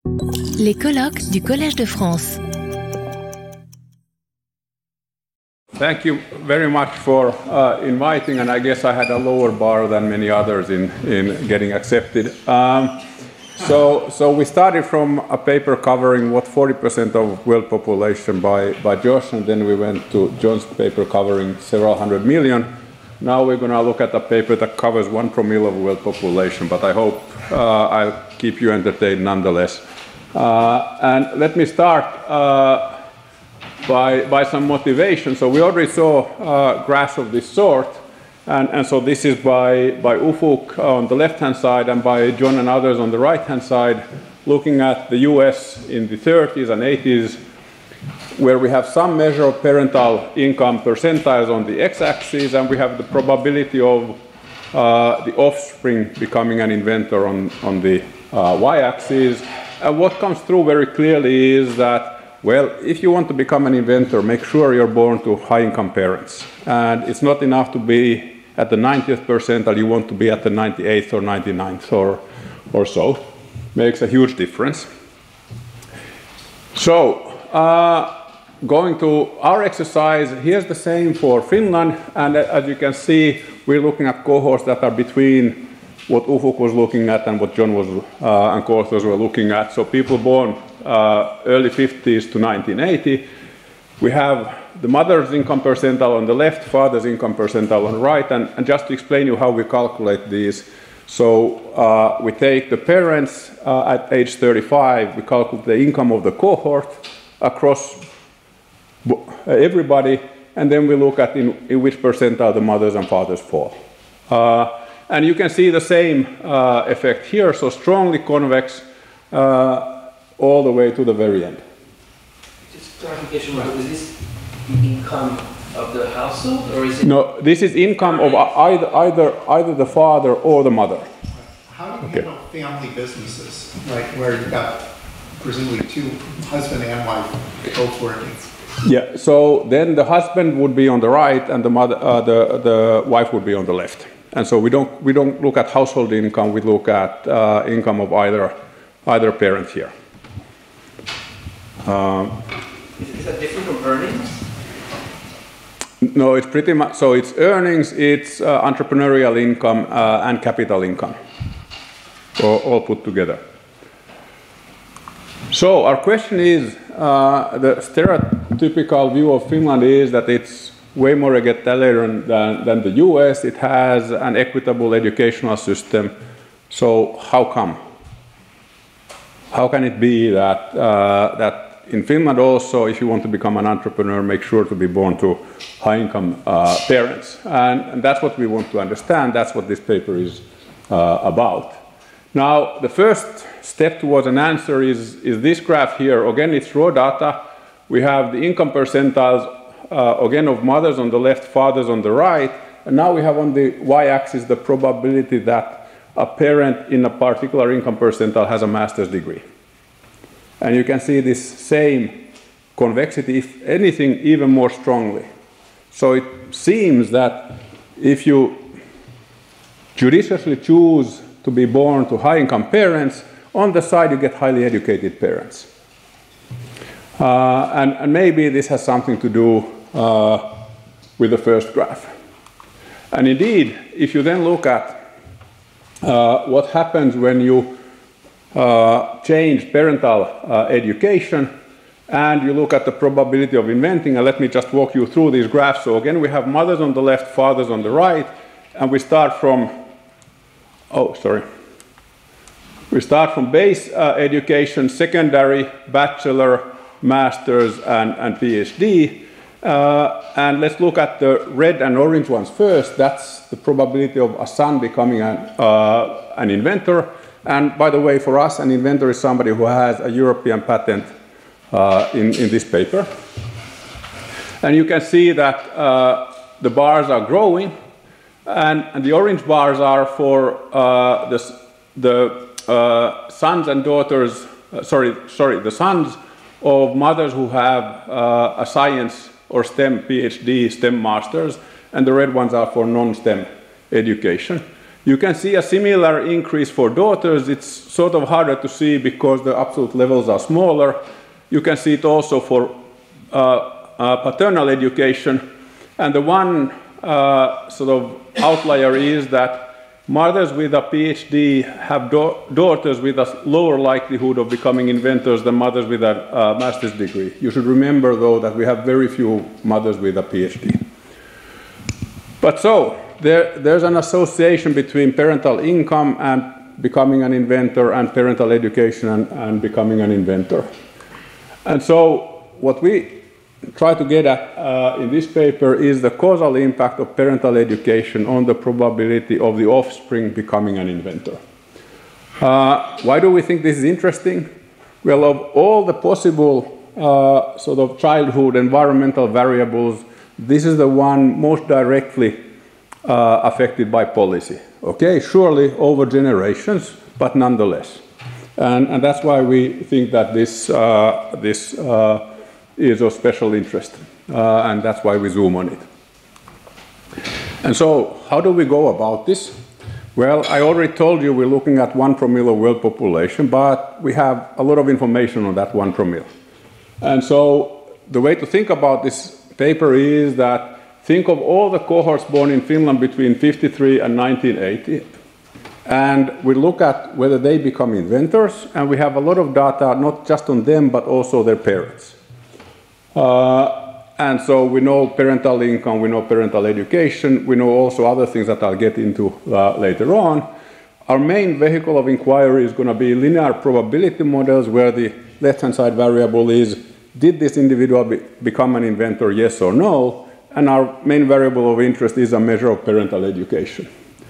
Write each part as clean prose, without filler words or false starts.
Les colloques du Collège de France. Thank you very much for inviting, and I guess I had a lower bar than many others in getting accepted. So we started from a paper covering what 40% of world population by Josh, and then we went to John's paper covering several hundred million. Now we're going to look at a paper that covers 1 promille of world population, but I hope I'll keep you entertained nonetheless. And let me start by some motivation. So we already saw graphs of this sort, and so this is by Ufuk on the left-hand side and by John and others on the right-hand side, looking at the US in the 30s and 80s, where we have some measure of parental income percentiles on the x-axis, and we have the probability of the offspring becoming an inventor on the y-axis. And what comes through very clearly is that, well, if you want to become an inventor, make sure you're born to high-income parents. And it's not enough to be at the 90th percentile, you want to be at the 98th or 99th or so. Makes a huge difference. So, going to our exercise, here's the same for Finland, and as you can see, we're looking at cohorts that are between what Ufuk was looking at and what John was and co-authors were looking at. So people born early 50s to 1980. We have the mother's income percentile on the left, father's income percentile on the right, and just to explain you how we calculate these. So we take the parents at age 35, we calculate the income of the cohort across everybody, and then we look at in which percentile the mothers and fathers fall. And you can see the same effect here, so strongly convex all the way to the very end. Just clarification, right? Is this the income of the household, or is it? No, this is income of either the father or the mother. How do you handle family businesses, right, where you've got presumably two, husband and wife, both working? Yeah, so then the husband would be on the right and the mother, the wife would be on the left. And so we don't look at household income, we look at income of either parent here. Is that different from earnings? No, it's pretty much, so it's earnings, it's entrepreneurial income and capital income, all put together. So our question is, the stereotypical view of Finland is that it's way more egalitarian than the US. It has an equitable educational system. So how come? How can it be that in Finland also, if you want to become an entrepreneur, make sure to be born to high-income parents? And that's what we want to understand. That's what this paper is about. Now, the first step towards an answer is this graph here. Again, it's raw data. We have the income percentiles, again, of mothers on the left, fathers on the right. And now we have on the y-axis the probability that a parent in a particular income percentile has a master's degree. And you can see this same convexity, if anything, even more strongly. So it seems that if you judiciously choose to be born to high-income parents, on the side you get highly educated parents. And maybe this has something to do with the first graph. And indeed, if you then look at what happens when you change parental education and you look at the probability of inventing, and let me just walk you through these graphs. So again, we have mothers on the left, fathers on the right, and we start from base education, secondary, bachelor, master's, and PhD. And let's look at the red and orange ones first. That's the probability of a son becoming an inventor. And by the way, for us, an inventor is somebody who has a European patent in this paper. And you can see that the bars are growing, and the orange bars are for the sons and daughters, the sons of mothers who have a science or STEM PhD, STEM masters, and the red ones are for non-STEM education. You can see a similar increase for daughters. It's sort of harder to see because the absolute levels are smaller. You can see it also for paternal education. And the one sort of outlier is that mothers with a PhD have daughters with a lower likelihood of becoming inventors than mothers with a master's degree. You should remember, though, that we have very few mothers with a PhD. But so, there's an association between parental income and becoming an inventor and parental education and becoming an inventor. And so, what we try to get at in this paper is the causal impact of parental education on the probability of the offspring becoming an inventor. Why do we think this is interesting? Well, of all the possible sort of childhood environmental variables, this is the one most directly affected by policy. Okay, surely over generations, but nonetheless. And that's why we think that this is of special interest, and that's why we zoom on it. And so, how do we go about this? Well, I already told you we're looking at 1 promille of world population, but we have a lot of information on that 1 promille. And so, the way to think about this paper is that think of all the cohorts born in Finland between 1953 and 1980, and we look at whether they become inventors, and we have a lot of data not just on them, but also their parents. And so we know parental income, we know parental education, we know also other things that I'll get into later on. Our main vehicle of inquiry is going to be linear probability models where the left-hand side variable is, did this individual become an inventor, yes or no? And our main variable of interest is a measure of parental education.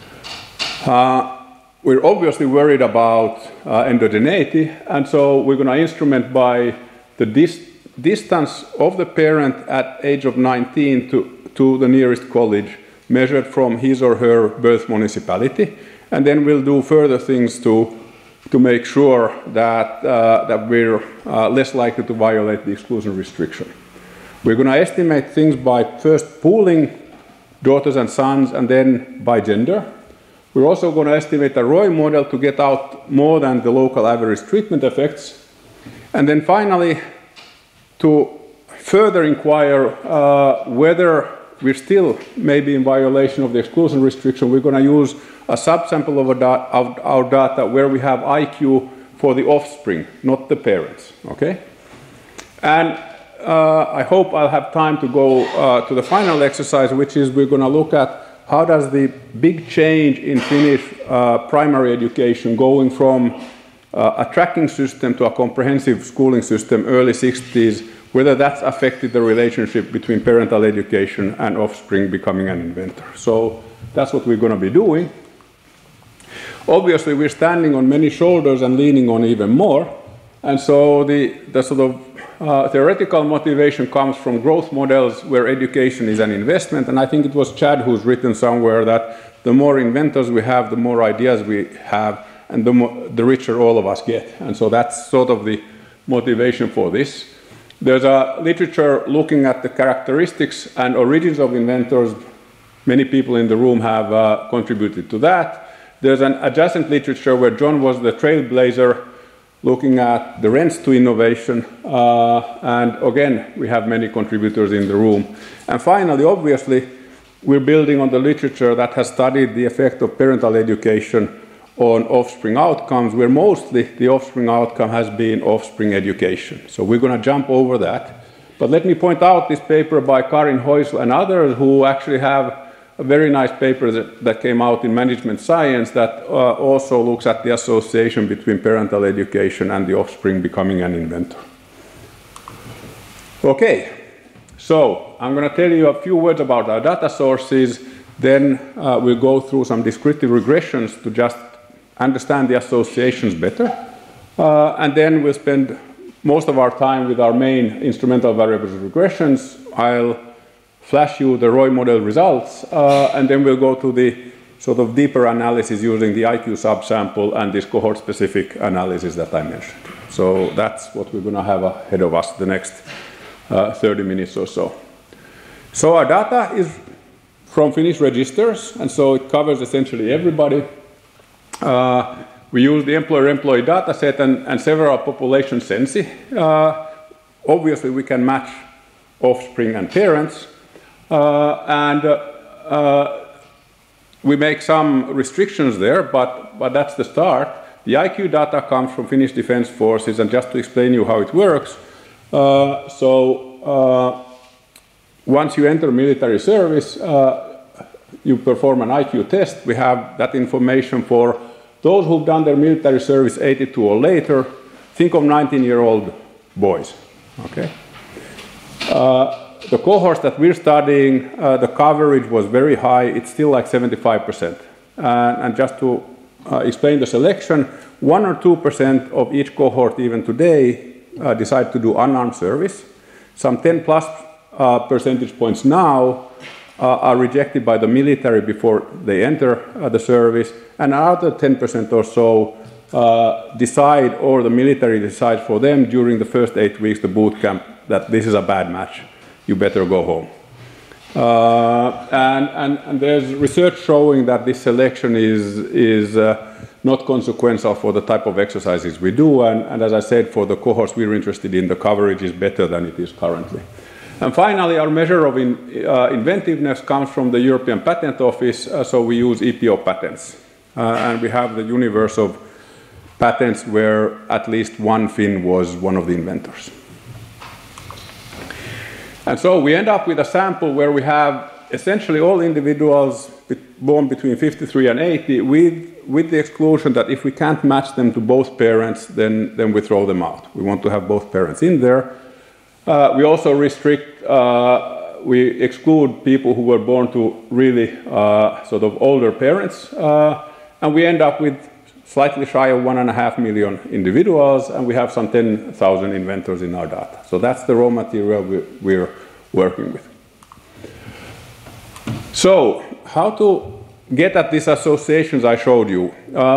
We're obviously worried about endogeneity, and so we're going to instrument by the distance of the parent at age of 19 to the nearest college, measured from his or her birth municipality. And then we'll do further things to make sure that, that we're less likely to violate the exclusion restriction. We're going to estimate things by first pooling daughters and sons and then by gender. We're also going to estimate a Roy model to get out more than the local average treatment effects. And then finally, to further inquire whether we're still maybe in violation of the exclusion restriction, we're going to use a subsample of our data where we have IQ for the offspring, not the parents, okay? And I hope I'll have time to go to the final exercise, which is we're going to look at how does the big change in Finnish primary education going from a tracking system to a comprehensive schooling system early 60s, whether that's affected the relationship between parental education and offspring becoming an inventor. So that's what we're going to be doing. Obviously, we're standing on many shoulders and leaning on even more. And so the sort of theoretical motivation comes from growth models where education is an investment. And I think it was Chad who's written somewhere that the more inventors we have, the more ideas we have, and the richer all of us get. And so that's sort of the motivation for this. There's a literature looking at the characteristics and origins of inventors. Many people in the room have contributed to that. There's an adjacent literature where John was the trailblazer looking at the rents to innovation. And again, we have many contributors in the room. And finally, obviously, we're building on the literature that has studied the effect of parental education on offspring outcomes, where mostly the offspring outcome has been offspring education. So we're going to jump over that. But let me point out this paper by Karin Heusel and others who actually have a very nice paper that came out in Management Science that also looks at the association between parental education and the offspring becoming an inventor. Okay, so I'm going to tell you a few words about our data sources. Then we'll go through some descriptive regressions to just understand the associations better. And then we'll spend most of our time with our main instrumental variables regressions. I'll flash you the Roy model results, and then we'll go to the sort of deeper analysis using the IQ subsample and this cohort-specific analysis that I mentioned. So that's what we're going to have ahead of us the next 30 minutes or so. So our data is from Finnish registers, and so it covers essentially everybody. We use the employer-employee data set and several population censi. Obviously, we can match offspring and parents. We make some restrictions there, but that's the start. The IQ data comes from Finnish Defence Forces, and just to explain you how it works, once you enter military service, you perform an IQ test. We have that information for those who've done their military service 82 or later. Think of 19-year-old boys, okay? The cohorts that we're studying, the coverage was very high. It's still like 75%. And just to explain the selection, 1 or 2% of each cohort even today decide to do unarmed service. Some 10 plus percentage points now are rejected by the military before they enter the service, and another 10% or so decide, or the military decides for them during the first 8 weeks, the boot camp, that this is a bad match. You better go home. And there's research showing that this selection is not consequential for the type of exercises we do, and as I said, for the cohorts we're interested in, the coverage is better than it is currently. And finally, our measure of inventiveness comes from the European Patent Office, so we use EPO patents. And we have the universe of patents where at least one Finn was one of the inventors. And so we end up with a sample where we have essentially all individuals born between 53 and 80 with the exclusion that if we can't match them to both parents, then we throw them out. We want to have both parents in there. We also restrict, we exclude people who were born to really sort of older parents, and we end up with slightly shy of 1.5 million individuals, and we have some 10,000 inventors in our data. So that's the raw material we're working with. So how to get at these associations I showed you?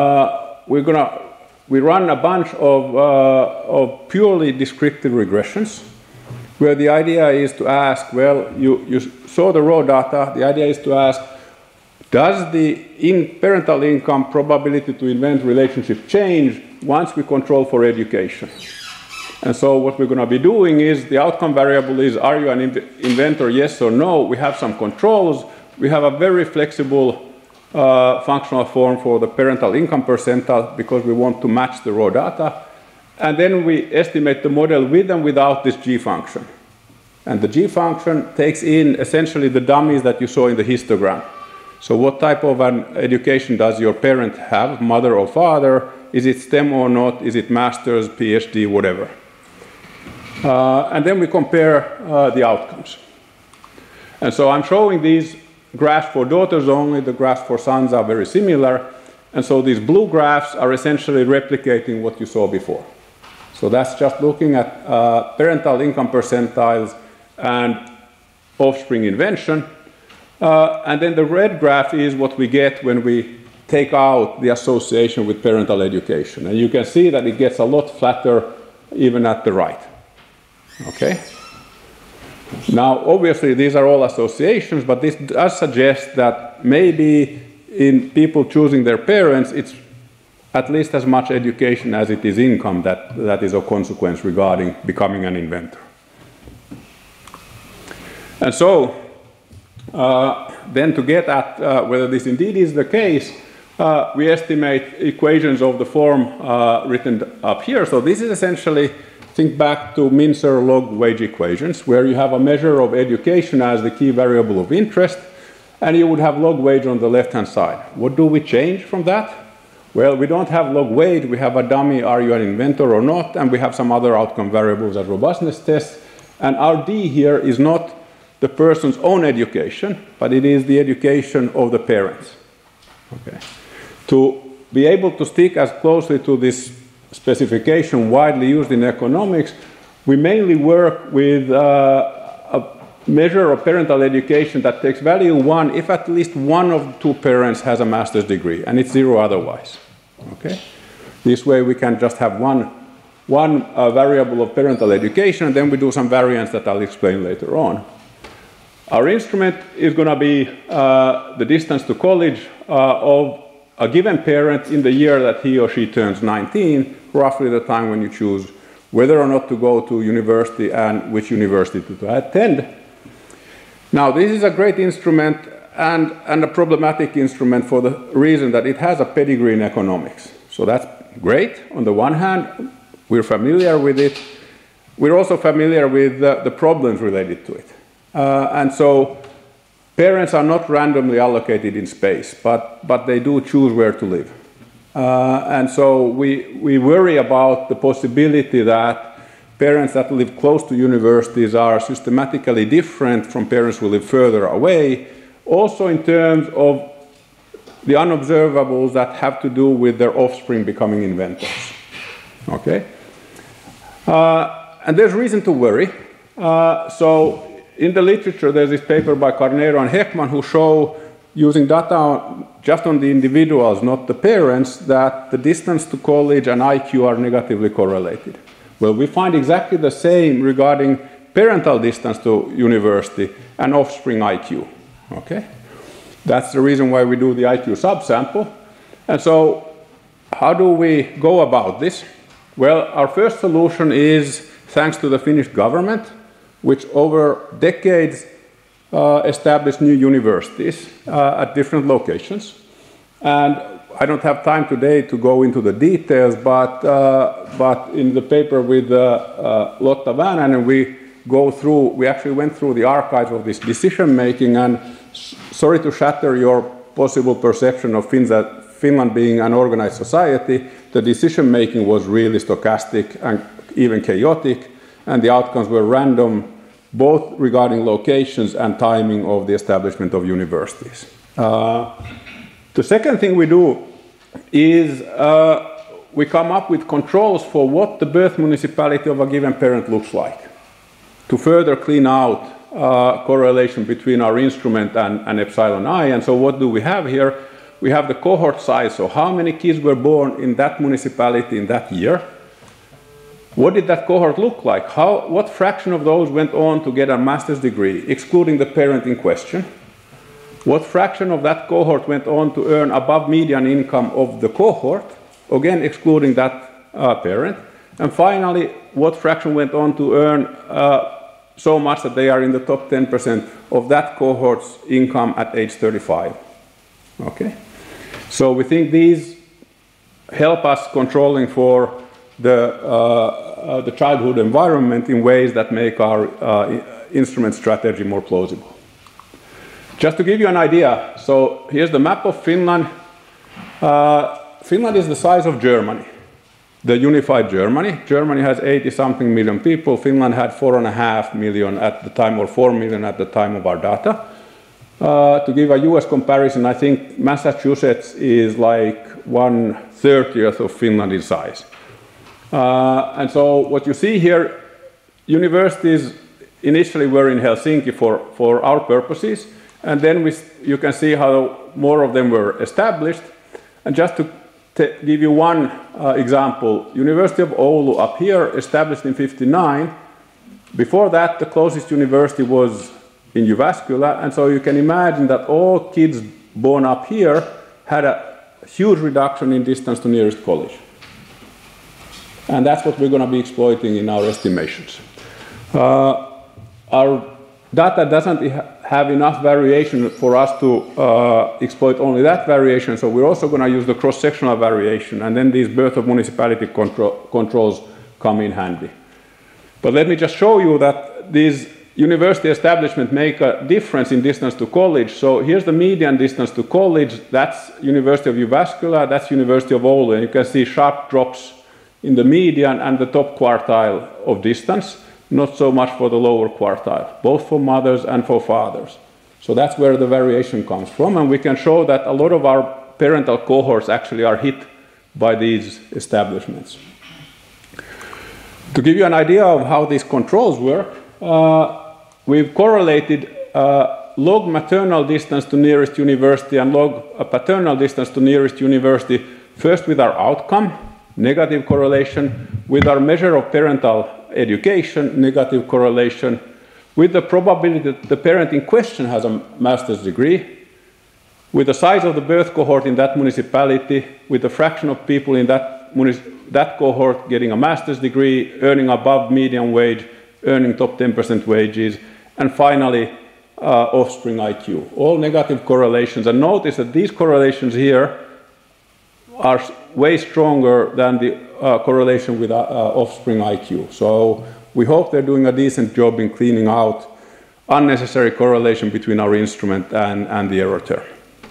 We run a bunch of purely descriptive regressions, where the idea is to ask, well, you saw the raw data, the idea is to ask, does the parental income probability to invent relationship change once we control for education? And so what we're going to be doing is, the outcome variable is, are you an inventor, yes or no? We have some controls. We have a very flexible functional form for the parental income percentile because we want to match the raw data. And then we estimate the model with and without this G function. And the G function takes in essentially the dummies that you saw in the histogram. So what type of an education does your parent have, mother or father? Is it STEM or not? Is it master's, PhD, whatever? And then we compare the outcomes. And so I'm showing these graphs for daughters only. The graphs for sons are very similar. And so these blue graphs are essentially replicating what you saw before. So that's just looking at parental income percentiles and offspring invention. And then the red graph is what we get when we take out the association with parental education. And you can see that it gets a lot flatter even at the right. Okay? Now, obviously, these are all associations, but this does suggest that maybe in people choosing their parents, it's at least as much education as it is income that is of consequence regarding becoming an inventor. And so, then to get at whether this indeed is the case, we estimate equations of the form written up here. So this is essentially, think back to Mincer log wage equations, where you have a measure of education as the key variable of interest, and you would have log wage on the left-hand side. What do we change from that? Well, we don't have log wage, we have a dummy, are you an inventor or not, and we have some other outcome variables as robustness tests. And our D here is not the person's own education, but it is the education of the parents. Okay. To be able to stick as closely to this specification widely used in economics, we mainly work with a measure of parental education that takes value 1 if at least one of the two parents has a master's degree, and it's 0 otherwise. Okay? This way we can just have one variable of parental education, and then we do some variance that I'll explain later on. Our instrument is going to be the distance to college of a given parent in the year that he or she turns 19, roughly the time when you choose whether or not to go to university and which university to attend. Now, this is a great instrument and a problematic instrument for the reason that it has a pedigree in economics. So that's great. On the one hand, we're familiar with it. We're also familiar with the problems related to it. And so parents are not randomly allocated in space, but they do choose where to live. And so we worry about the possibility that parents that live close to universities are systematically different from parents who live further away, also in terms of the unobservables that have to do with their offspring becoming inventors. Okay? And there's reason to worry. So in the literature, there's this paper by Carneiro and Heckman who show, using data just on the individuals, not the parents, that the distance to college and IQ are negatively correlated. Well, we find exactly the same regarding parental distance to university and offspring IQ. Okay? That's the reason why we do the IQ subsample. And so, how do we go about this? Well, our first solution is thanks to the Finnish government, which over decades established new universities at different locations. And I don't have time today to go into the details, but in the paper with Lotta Väänänen, we actually went through the archives of this decision making, and sorry to shatter your possible perception of Finland being an organized society, the decision making was really stochastic and even chaotic, and the outcomes were random, both regarding locations and timing of the establishment of universities. The second thing we do is we come up with controls for what the birth municipality of a given parent looks like, to further clean out correlation between our instrument and epsilon I. And so what do we have here? We have the cohort size, so how many kids were born in that municipality in that year. What did that cohort look like? What fraction of those went on to get a master's degree, excluding the parent in question? What fraction of that cohort went on to earn above median income of the cohort, again excluding that parent? And finally, what fraction went on to earn so much that they are in the top 10% of that cohort's income at age 35? Okay? So we think these help us controlling for the childhood environment in ways that make our instrument strategy more plausible. Just to give you an idea, so here's the map of Finland. Finland is the size of Germany, the unified Germany. Germany has 80-something million people. Finland had 4.5 million at the time, or 4 million at the time of our data. To give a US comparison, I think Massachusetts is like 1/30 of Finland in size. And so what you see here, universities initially were in Helsinki for our purposes, and then you can see how more of them were established. And just to give you one example, University of Oulu up here, established in 1959. Before that, the closest university was in Jyväskylä, and so you can imagine that all kids born up here had a huge reduction in distance to nearest college. And that's what we're going to be exploiting in our estimations. Our data doesn't have enough variation for us to exploit only that variation, so we're also going to use the cross-sectional variation, and then these birth of municipality controls come in handy. But let me just show you that these university establishments make a difference in distance to college. So here's the median distance to college. That's University of Jyväskylä, that's University of Oulu, and you can see sharp drops in the median and the top quartile of distance, not so much for the lower quartile, both for mothers and for fathers. So that's where the variation comes from, and we can show that a lot of our parental cohorts actually are hit by these establishments. To give you an idea of how these controls work, we've correlated log maternal distance to nearest university and log paternal distance to nearest university, first with our outcome, negative correlation, with our measure of parental education, negative correlation, with the probability that the parent in question has a master's degree, with the size of the birth cohort in that municipality, with the fraction of people in that cohort getting a master's degree, earning above median wage, earning top 10% wages, and finally, offspring IQ. All negative correlations. And notice that these correlations here are way stronger than the correlation with offspring IQ. So we hope they're doing a decent job in cleaning out unnecessary correlation between our instrument and the error term.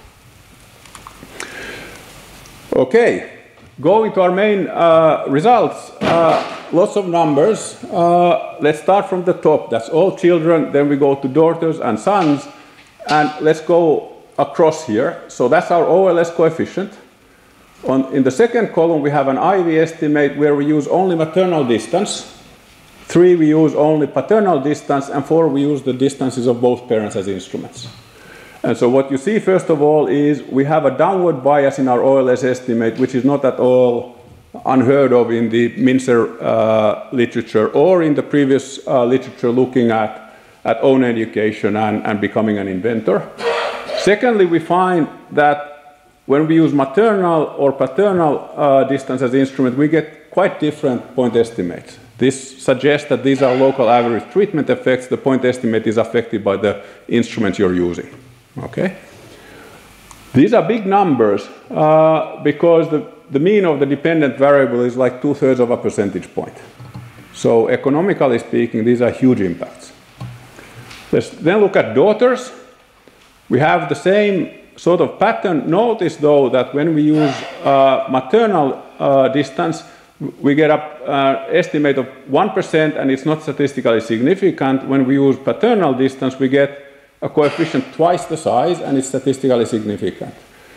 Okay, going to our main results. Lots of numbers. Let's start from the top. That's all children. Then we go to daughters and sons. And let's go across here. So that's our OLS coefficient. In the second column, we have an IV estimate where we use only maternal distance. 3, we use only paternal distance. And 4, we use the distances of both parents as instruments. And so what you see, first of all, is we have a downward bias in our OLS estimate, which is not at all unheard of in the Mincer literature or in the previous literature looking at own education and becoming an inventor. Secondly, we find that when we use maternal or paternal distance as instrument, we get quite different point estimates. This suggests that these are local average treatment effects. The point estimate is affected by the instrument you're using. Okay? These are big numbers because the mean of the dependent variable is like 2/3 of a percentage point. So economically speaking, these are huge impacts. Let's then look at daughters. We have the same sort of pattern. Notice though that when we use maternal distance, we get an estimate of 1% and it's not statistically significant. When we use paternal distance, we get a coefficient twice the size and it's statistically significant.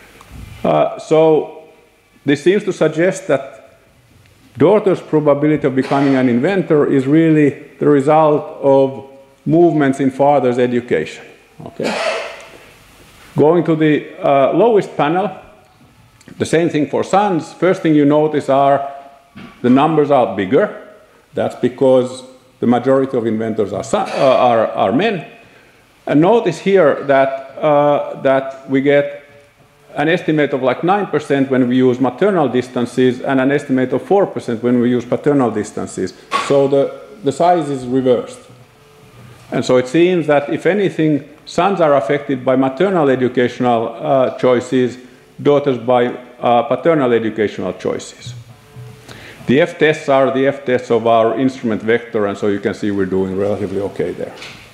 So this seems to suggest that daughters' probability of becoming an inventor is really the result of movements in father's education. Okay? Going to the lowest panel, the same thing for sons. First thing you notice are the numbers are bigger. That's because the majority of inventors are men. And notice here that we get an estimate of like 9% when we use maternal distances and an estimate of 4% when we use paternal distances. So the size is reversed. And so it seems that if anything, sons are affected by maternal educational choices, daughters by paternal educational choices. The F-tests are the F-tests of our instrument vector, and so you can see we're doing relatively okay there.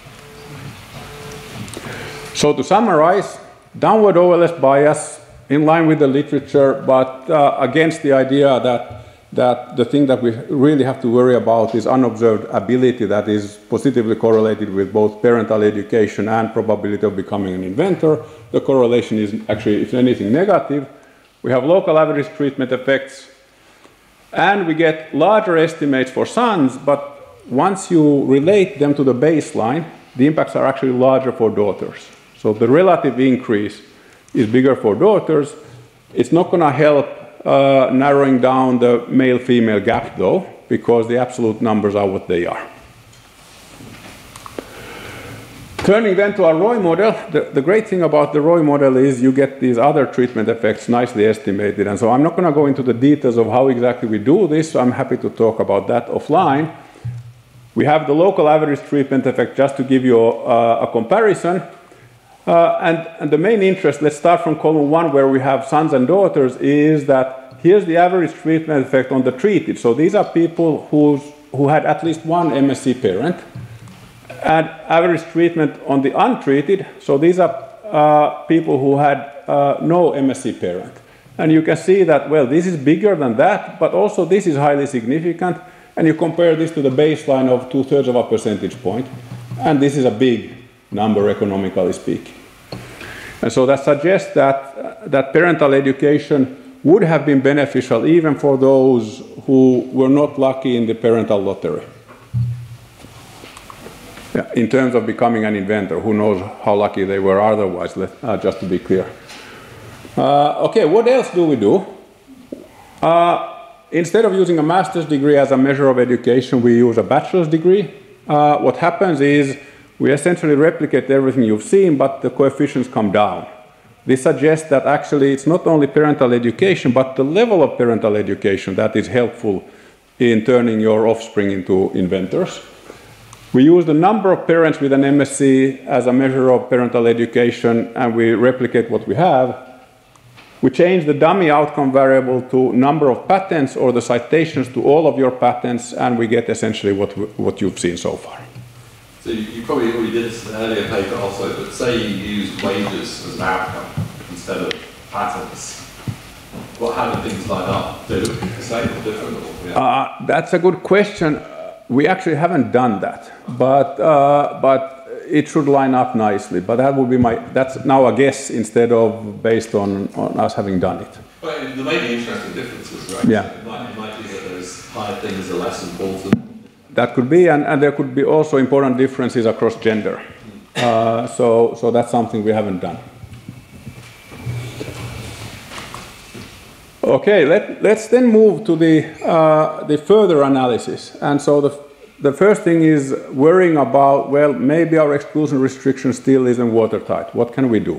So to summarize, downward OLS bias in line with the literature, but against the idea that the thing that we really have to worry about is unobserved ability that is positively correlated with both parental education and probability of becoming an inventor. The correlation is actually, if anything, negative. We have local average treatment effects, and we get larger estimates for sons, but once you relate them to the baseline, the impacts are actually larger for daughters. So the relative increase is bigger for daughters. It's not going to help narrowing down the male-female gap, though, because the absolute numbers are what they are. Turning then to our Roy model, the great thing about the Roy model is you get these other treatment effects nicely estimated. And so I'm not going to go into the details of how exactly we do this, so I'm happy to talk about that offline. We have the local average treatment effect just to give you a comparison. And the main interest, let's start from column 1 where we have sons and daughters, is that here's the average treatment effect on the treated. So these are people who had at least one MSc parent. And average treatment on the untreated, so these are people who had no MSc parent. And you can see that, well, this is bigger than that, but also this is highly significant. And you compare this to the baseline of 2/3 of a percentage point. And this is a big number economically speaking. And so that suggests that parental education would have been beneficial even for those who were not lucky in the parental lottery. Yeah, in terms of becoming an inventor, who knows how lucky they were otherwise, just to be clear. Okay, what else do we do? Instead of using a master's degree as a measure of education, we use a bachelor's degree. What happens is we essentially replicate everything you've seen, but the coefficients come down. This suggests that actually it's not only parental education, but the level of parental education that is helpful in turning your offspring into inventors. We use the number of parents with an MSc as a measure of parental education, and we replicate what we have. We change the dummy outcome variable to number of patents or the citations to all of your patents, and we get essentially what you've seen so far. So you probably already did this in an earlier paper also, but say you used wages as an outcome instead of patents. How do things line up? Do they look the same or different? Or, yeah? That's a good question. We actually haven't done that, but it should line up nicely. But that would be that's now a guess instead of based on us having done it. Well, there may be interesting differences, right? Yeah. So it might be that those higher things are less important. That could be, and there could be also important differences across gender. So that's something we haven't done. Okay, let's then move to the further analysis. And so the first thing is worrying about, well, maybe our exclusion restriction still isn't watertight. What can we do?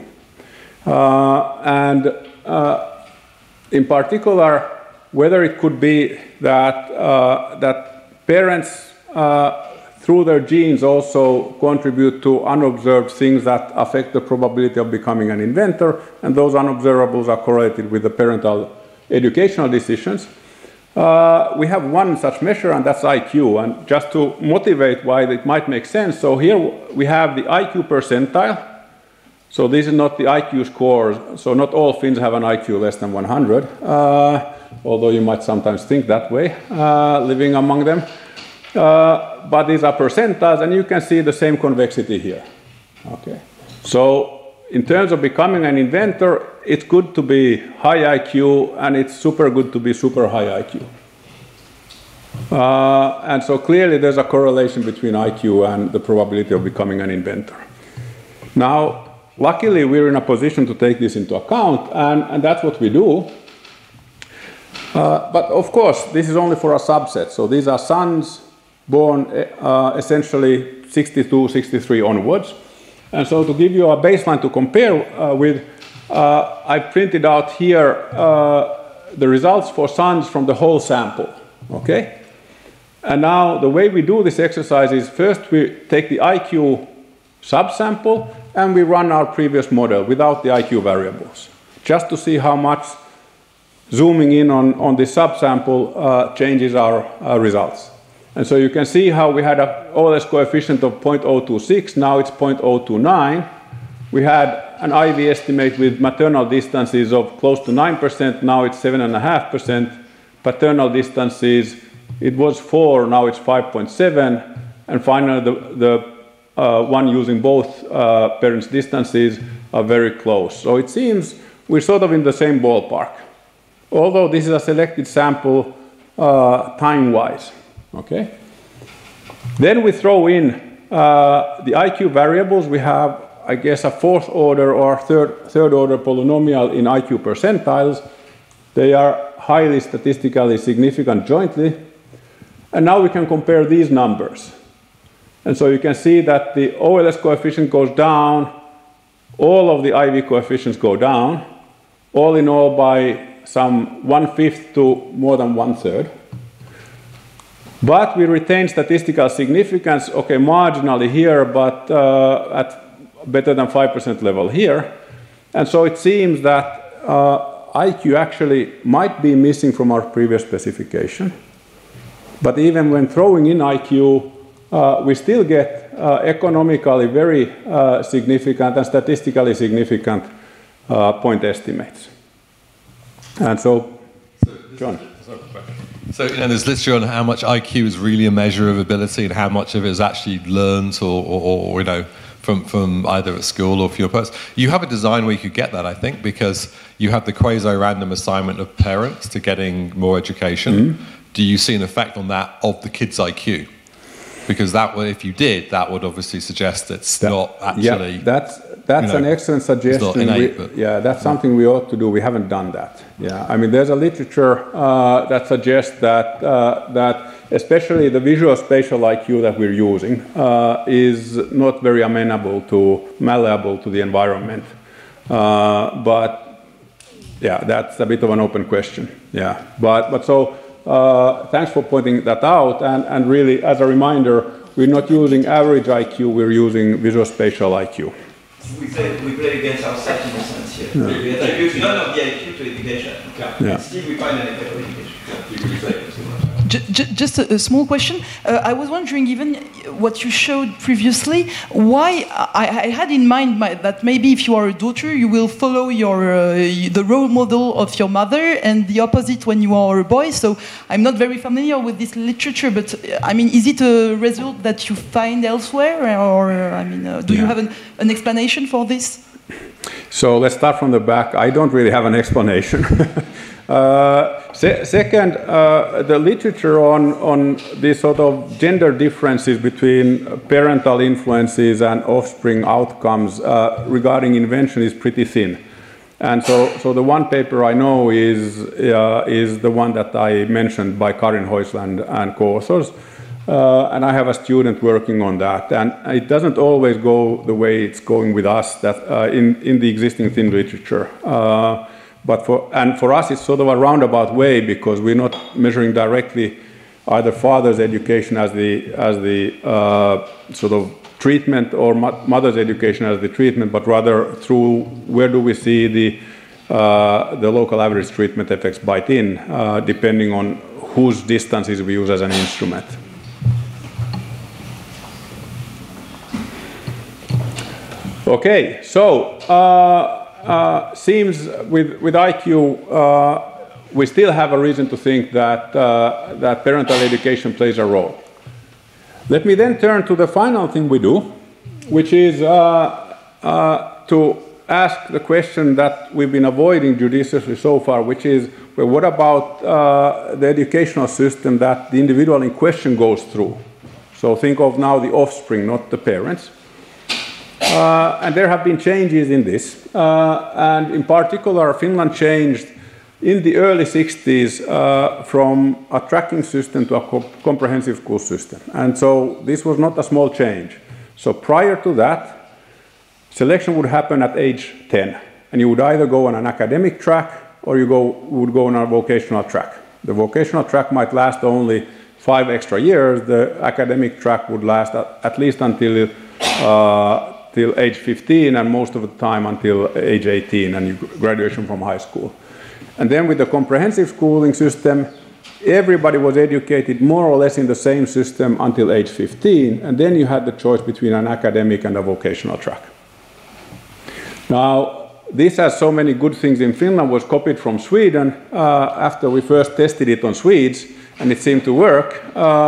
In particular, whether it could be that parents, through their genes, also contribute to unobserved things that affect the probability of becoming an inventor, and those unobservables are correlated with the parental educational decisions. We have one such measure, and that's IQ. And just to motivate why it might make sense, so here we have the IQ percentile. So this is not the IQ scores. So not all Finns have an IQ less than 100, although you might sometimes think that way, living among them. But these are percentiles, and you can see the same convexity here. Okay. So in terms of becoming an inventor, it's good to be high IQ, and it's super good to be super high IQ. And so clearly there's a correlation between IQ and the probability of becoming an inventor. Now, luckily we're in a position to take this into account, and that's what we do. But of course, this is only for a subset. So these are sons born essentially 62, 63 onwards. And so to give you a baseline to compare with, I printed out here the results for sons from the whole sample, okay? And now the way we do this exercise is first we take the IQ subsample and we run our previous model without the IQ variables, just to see how much zooming in on the subsample changes our results. And so you can see how we had an OLS coefficient of 0.026, now it's 0.029. We had an IV estimate with maternal distances of close to 9%, now it's 7.5%. Paternal distances, it was 4, now it's 5.7. And finally, the one using both parents' distances are very close. So it seems we're sort of in the same ballpark, although this is a selected sample time-wise. Okay. Then we throw in the IQ variables. We have, I guess, a fourth order or third order polynomial in IQ percentiles. They are highly statistically significant jointly. And now we can compare these numbers. And so you can see that the OLS coefficient goes down, all of the IV coefficients go down, all in all by some 1/5 to more than 1/3. But we retain statistical significance, okay, marginally here, but at better than 5% level here. And so it seems that IQ actually might be missing from our previous specification. But even when throwing in IQ, we still get economically very significant and statistically significant point estimates. And so John. So, there's literature on how much IQ is really a measure of ability and how much of it is actually learned or from either at school or for your person. You have a design where you could get that, I think, because you have the quasi-random assignment of parents to getting more education. Mm-hmm. Do you see an effect on that of the kid's IQ? Because that would, if you did, that would obviously suggest it's not actually... Yeah, That's an excellent suggestion. It's not innate, yeah, that's something we ought to do. We haven't done that. Yeah, I mean, there's a literature that suggests that that especially the visual spatial IQ that we're using is not very malleable to the environment. But yeah, that's a bit of an open question. Yeah, but so thanks for pointing that out. And really, as a reminder, we're not using average IQ. We're using visual spatial IQ. We play against ourselves in a sense here. Yeah. We attribute none of the IQ to education. Yeah. Still, we find an effect of education. Just a small question. I was wondering, given what you showed previously, why I had in mind that maybe if you are a daughter, you will follow the role model of your mother, and the opposite when you are a boy. So I'm not very familiar with this literature, but I mean, is it a result that you find elsewhere, or I mean, do you have an explanation for this? So let's start from the back. I don't really have an explanation. Second, the literature on these sort of gender differences between parental influences and offspring outcomes regarding invention is pretty thin. And so the one paper I know is the one that I mentioned by Karin Heusland and co-authors. And I have a student working on that. And it doesn't always go the way it's going with us that in the existing thin literature. But for us, it's sort of a roundabout way because we're not measuring directly either father's education as the sort of treatment or mother's education as the treatment, but rather through where do we see the local average treatment effects bite in, depending on whose distances we use as an instrument. Okay, so seems with IQ, we still have a reason to think that parental education plays a role. Let me then turn to the final thing we do, which is to ask the question that we've been avoiding judiciously so far, which is, well, what about the educational system that the individual in question goes through? So think of now the offspring, not the parents. And there have been changes in this. And in particular, Finland changed in the early 60s from a tracking system to a comprehensive school system. And so this was not a small change. So prior to that, selection would happen at age 10. And you would either go on an academic track or you would go on a vocational track. The vocational track might last only 5 extra years. The academic track would last at least until age 15 and most of the time until age 18 and graduation from high school. And then with the comprehensive schooling system, everybody was educated more or less in the same system until age 15, and then you had the choice between an academic and a vocational track. Now, this has so many good things in Finland, was copied from Sweden after we first tested it on Swedes, and it seemed to work.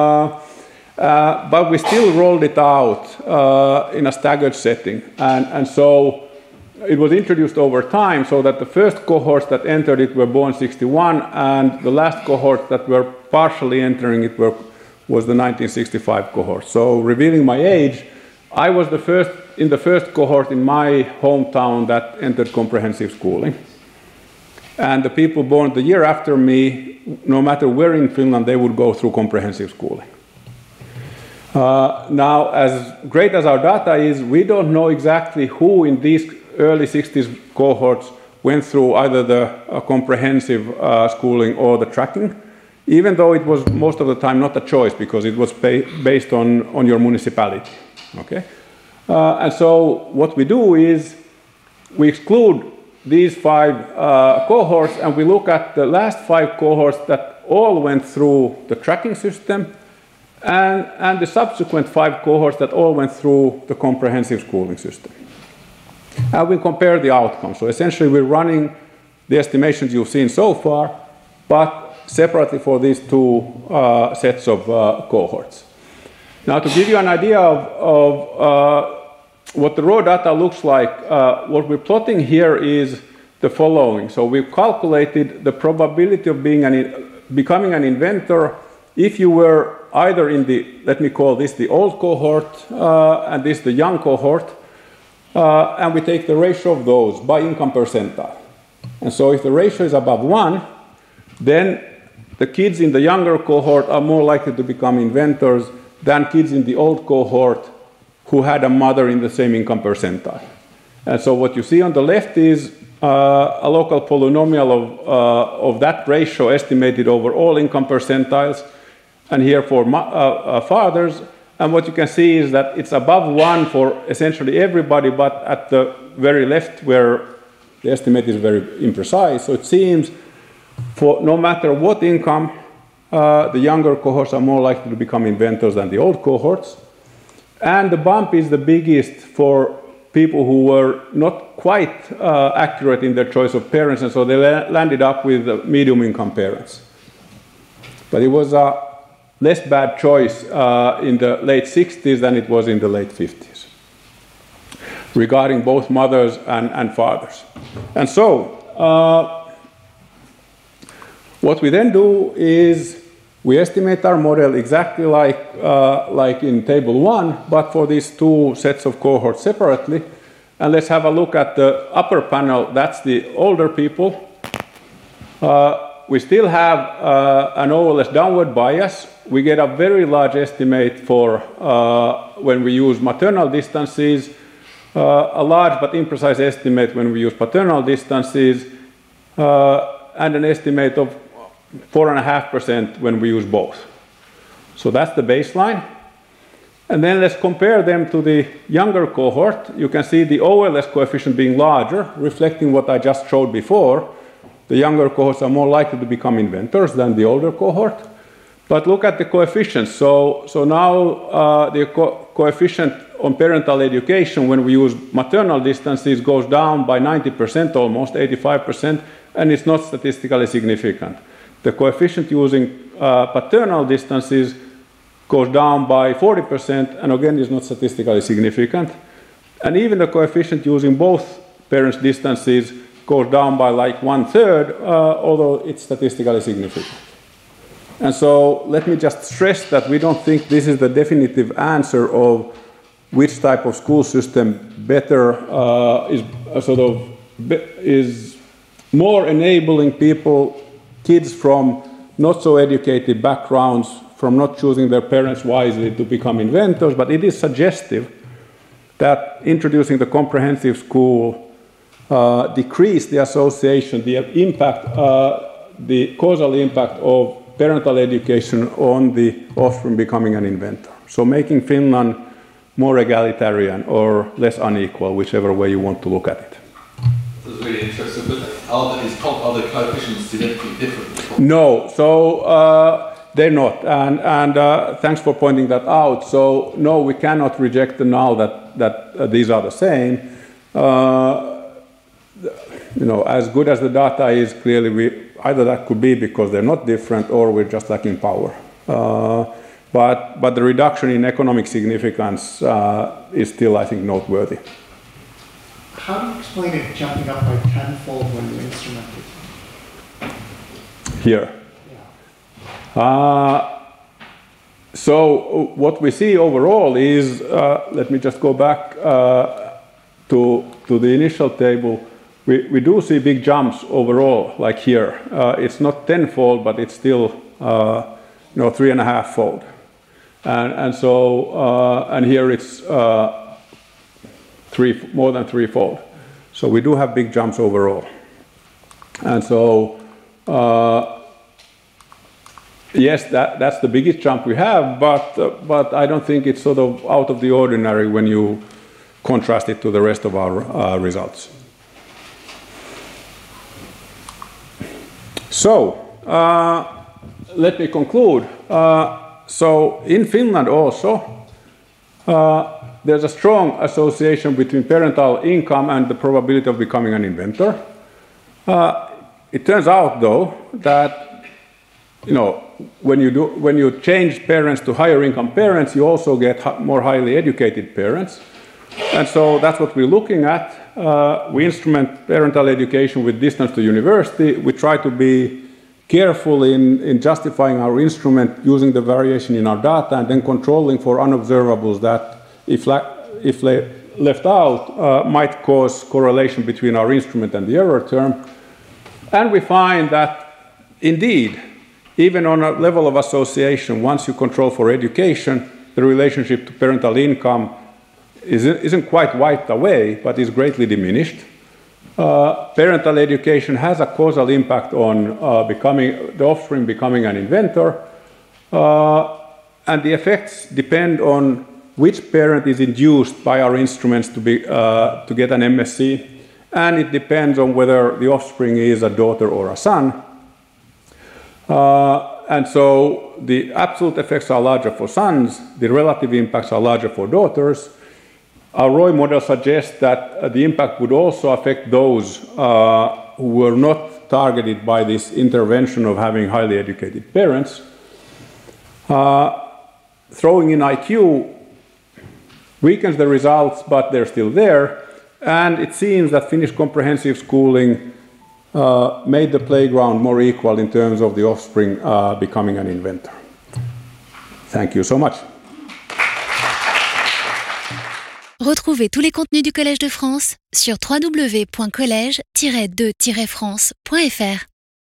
But we still rolled it out in a staggered setting. And so it was introduced over time so that the first cohorts that entered it were born 61, and the last cohorts that were partially entering it was the 1965 cohort. So revealing my age, I was in the first cohort in my hometown that entered comprehensive schooling. And the people born the year after me, no matter where in Finland, they would go through comprehensive schooling. Now, as great as our data is, we don't know exactly who in these early 60s cohorts went through either the comprehensive schooling or the tracking, even though it was most of the time not a choice because it was based on your municipality. Okay? And so what we do is we exclude these 5 cohorts and we look at the last 5 cohorts that all went through the tracking system and the subsequent 5 cohorts that all went through the comprehensive schooling system. And we compare the outcomes. So essentially we're running the estimations you've seen so far, but separately for these 2 sets of cohorts. Now to give you an idea of what the raw data looks like, what we're plotting here is the following. So we've calculated the probability of becoming an inventor if you were either in the, let me call this the old cohort and this the young cohort, and we take the ratio of those by income percentile. And so if the ratio is above 1, then the kids in the younger cohort are more likely to become inventors than kids in the old cohort who had a mother in the same income percentile. And so what you see on the left is a local polynomial of that ratio estimated over all income percentiles, and here for fathers. And what you can see is that it's above 1 for essentially everybody, but at the very left where the estimate is very imprecise. So it seems for no matter what income, the younger cohorts are more likely to become inventors than the old cohorts. And the bump is the biggest for people who were not quite accurate in their choice of parents, and so they landed up with medium income parents. But it was a less bad choice in the late 60s than it was in the late 50s, regarding both mothers and fathers. And so, what we then do is we estimate our model exactly like in table 1, but for these two sets of cohorts separately. And let's have a look at the upper panel. That's the older people. We still have an OLS downward bias. We get a very large estimate for when we use maternal distances, a large but imprecise estimate when we use paternal distances, and an estimate of 4.5% when we use both. So that's the baseline. And then let's compare them to the younger cohort. You can see the OLS coefficient being larger, reflecting what I just showed before. The younger cohorts are more likely to become inventors than the older cohort. But look at the coefficients. So now the coefficient on parental education when we use maternal distances goes down by 90%, almost 85%, and it's not statistically significant. The coefficient using paternal distances goes down by 40%, and again is not statistically significant. And even the coefficient using both parents' distances goes down by like 1/3, although it's statistically significant. And so let me just stress that we don't think this is the definitive answer of which type of school system better is more enabling people, kids from not so educated backgrounds, from not choosing their parents wisely to become inventors, but it is suggestive that introducing the comprehensive school decreased the association, the impact, the causal impact of parental education on the offspring becoming an inventor. So making Finland more egalitarian or less unequal, whichever way you want to look at it. That's really interesting, but are the coefficients significantly different? No, so they're not, and thanks for pointing that out. So no, we cannot reject the null that these are the same. As good as the data is, clearly either that could be because they're not different, or we're just lacking power. But the reduction in economic significance is still, I think, noteworthy. How do you explain it jumping up by tenfold when you instrument it? Here. So what we see overall is, let me just go back to the initial table. We do see big jumps overall, like here. It's not tenfold, but it's still 3.5-fold. And so and here it's more than threefold. So we do have big jumps overall. And so yes, that's the biggest jump we have, but I don't think it's sort of out of the ordinary when you contrast it to the rest of our results. So let me conclude. So in Finland also, there's a strong association between parental income and the probability of becoming an inventor. It turns out, though, that when you change parents to higher income parents, you also get more highly educated parents. And so that's what we're looking at. We instrument parental education with distance to university. We try to be careful in justifying our instrument using the variation in our data and then controlling for unobservables that if left out might cause correlation between our instrument and the error term. And we find that, indeed, even on a level of association, once you control for education, the relationship to parental income isn't quite wiped away, but is greatly diminished. Parental education has a causal impact on the offspring becoming an inventor, and the effects depend on which parent is induced by our instruments to get an MSc, and it depends on whether the offspring is a daughter or a son. And so the absolute effects are larger for sons, the relative impacts are larger for daughters. Our Roy model suggests that the impact would also affect those who were not targeted by this intervention of having highly educated parents. Throwing in IQ weakens the results, but they're still there. And it seems that Finnish comprehensive schooling made the playground more equal in terms of the offspring becoming an inventor. Thank you so much. Retrouvez tous les contenus du Collège de France sur www.collège-2-france.fr.